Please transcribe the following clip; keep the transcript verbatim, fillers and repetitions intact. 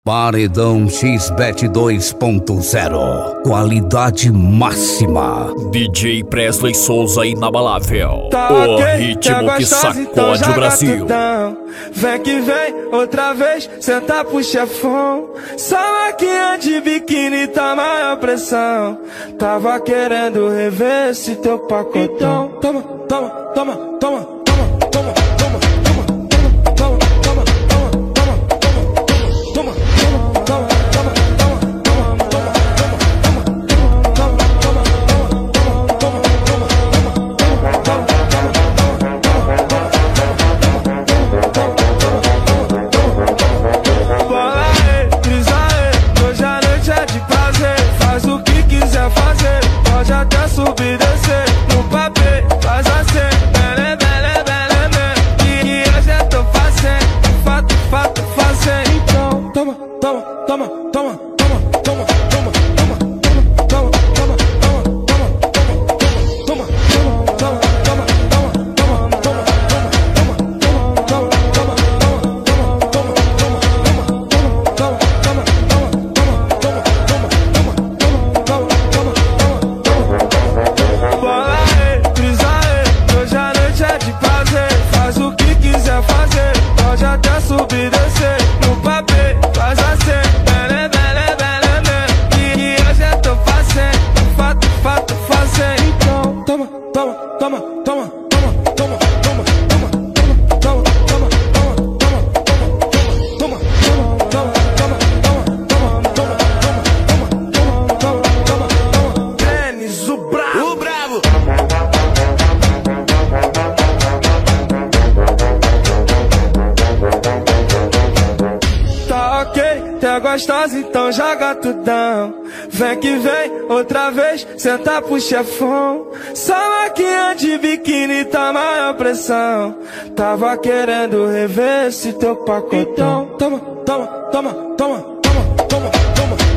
Paredão X Bet dois ponto zero. Qualidade máxima. D J Presley Souza inabalável. Tá o okay, ritmo que sacode então o Brasil. Tudão. Vem que vem, outra vez, senta pro chefão. Só maquinha de biquíni tá maior pressão. Tava querendo rever esse teu pacotão. Toma, toma, toma, toma. Subir e descer no papel, faz assim, bele, bele, bele, bele. E hoje eu tô fazendo, fato, fato, fazendo. Então, toma, toma, toma, toma, toma, toma, toma, toma, toma, toma, toma, toma, toma, subir e descer no papel, faz assim, bele, bele, bele, bele. E hoje eu tô fazendo, fato, fato, fazendo. Então, toma, toma, toma, toma, toma, toma, toma, toma, toma, toma, toma, toma, toma, toma, Tênis, o bravo, o bravo. Tá gostosa, então joga tudão. Vem que vem, outra vez, senta pro chefão. Só maquinha de biquíni tá maior pressão. Tava querendo rever esse teu pacotão. Toma, toma, toma, toma, toma, toma, toma.